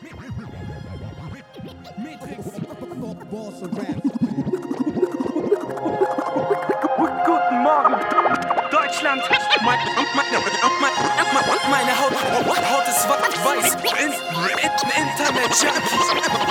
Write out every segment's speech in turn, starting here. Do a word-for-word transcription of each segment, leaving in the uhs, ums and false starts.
Guten Morgen, Deutschland. Meine, meine Haut, Haut ist weiß. Internet-Junkie.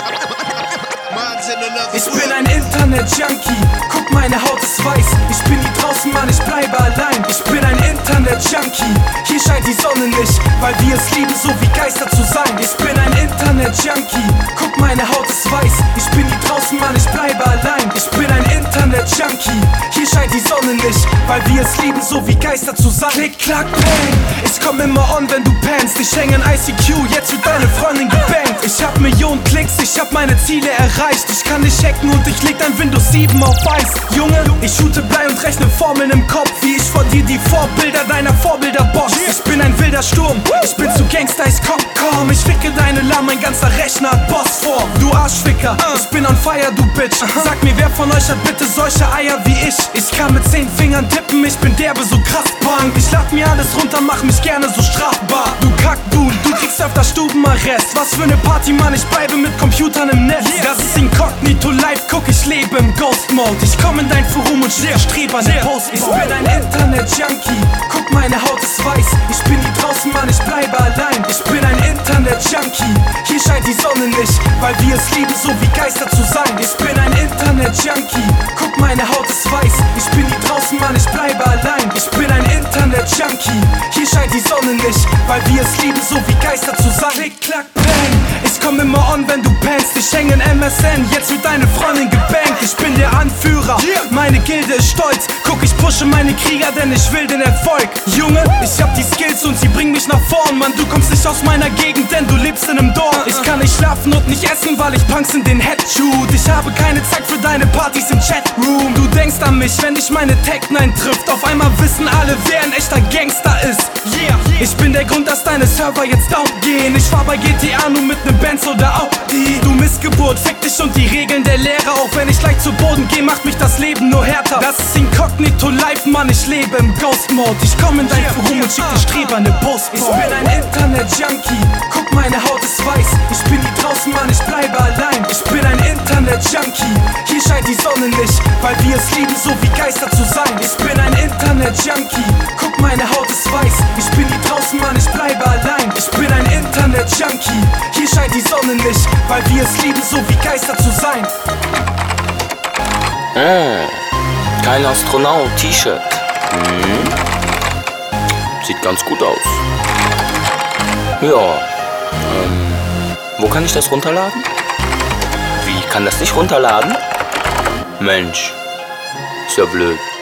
Ich bin ein Internet-Junkie. Guck, meine Haut ist weiß. Ich bin nie draußen, Mann, ich bleibe allein. Ich bin ein Internet-Junkie. Hier scheint die Sonne nicht, weil wir es lieben, so wie Geister zu sein. Ich bin ein Internet-Junkie. Guck, meine Haut ist weiß. Ich bin nie draußen, Mann, ich bleibe allein. Ich bin ein Internet-Junkie. Hier scheint die Sonne nicht, weil wir es lieben, so wie Geister zu sein. Klick, klack, bang. Ich komm immer on, wenn du pennst. Ich häng in I C Q, jetzt wird deine Freundin gebankt. Ich hab Millionen Klicks, ich hab meine Ziele erreicht. Ich kann dich hacken und ich leg dein Windows sieben auf Eis. Junge, ich shoote Blei und rechne Formeln im Kopf, wie ich vor dir die Vorbilder deiner Vorbilder box. Ich bin ein wilder Sturm, ich bin zu Gangster, ich komm, komm. Ich ficke deine Lamm, mein ganzer Rechner hat Bossform. Du Arschficker, ich bin on fire, du Bitch. Sag mir, wer von euch hat bitte solche Eier wie ich? Ich kann mit zehn Fingern tippen, ich bin derbe so krass Punk. Ich lad mir alles runter, mach mich gerne so strafbar. Du Kackbuhn, du kriegst öfter Stubenarrest. Was für ne Party, Mann, ich bleibe mit Computern im Netz. Das ist Incognito live, guck, ich lebe im Ghost-Mode. Ich komm in dein Forum und stehe strebe an der Post. Ich bin ein Internet-Junkie, guck, meine Haut ist weiß. Ich bin nie draußen, Mann, ich bleibe allein. Ich bin ein Internet-Junkie, hier scheint die Sonne nicht, weil wir es lieben, so wie Geister zu sein. Ich bin ein Internet-Junkie, guck, meine Haut ist weiß. Ich bin nie draußen, Mann, ich bleibe allein. Ich bin ein Internet-Junkie, hier scheint die Sonne nicht, weil wir es lieben, so wie Geister zu sein. Klick, klack, bang. Ich komm immer on, wenn du pennst. Ich häng in M S N, jetzt wird deine Freundin gebankt. Ich bin der Anführer, meine Gilde ist stolz. Guck, ich pushe meine Krieger, denn ich will den Erfolg. Junge, ich hab die Skills und sie bringen mich nach vorn. Mann, du kommst nicht aus meiner Gegend, denn du lebst in einem Dorf. Ich kann nicht schlafen und nicht essen, weil ich Punks in den Head shoot. Ich habe keine Zeit für deine Partys im Chatroom. Du denkst an mich, wenn dich meine Tech neun trifft. Auf einmal wissen alle, wer ein echter Gangster ist. Yeah, ich bin der Grund, dass deine Server jetzt down gehen. Ich fahr bei G T A nur mit nem Benz oder Audi. Du Missgeburt, fick dich und die Regeln der Lehrer. Auch wenn ich leicht zu Boden geh, macht mich das Leben nur härter. Das ist Incognito live, Mann, ich lebe im Ghost-Mode. Ich komm in dein Forum und schick den Streber ne Post. Ich bin ein Internet-Junkie, guck, meine Haut ist weiß. Ich bin nie draußen, Mann, ich bleibe allein. Ich bin ein Internet-Junkie, hier scheint die Sonne nicht, weil wir es lieben, so wie Geister zu sein. Ich bin ein Internet-Junkie, guck, meine Haut ist weiß. Ich bin nie draußen, Mann, ich bleibe allein. Ich bin ein Internet-Junkie, hier scheint die Sonne nicht, weil wir es lieben, so wie Geister zu sein. Ah, kein Astronaut-T-Shirt. Hm. Sieht ganz gut aus. Ja, ähm, wo kann ich das runterladen? Wie, kann das nicht runterladen? Mensch, ist ja blöd.